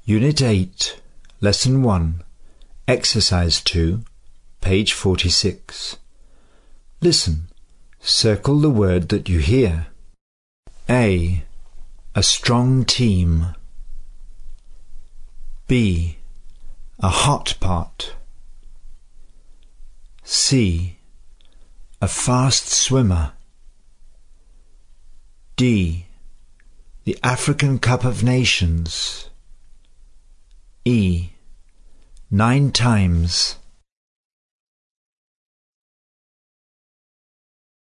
Unit 8, Lesson 1, Exercise 2, page 46. Listen. Circle the word that you hear. A strong team. B, a hot pot. C, a fast swimmer. D, the African Cup of Nations. E, 9 times.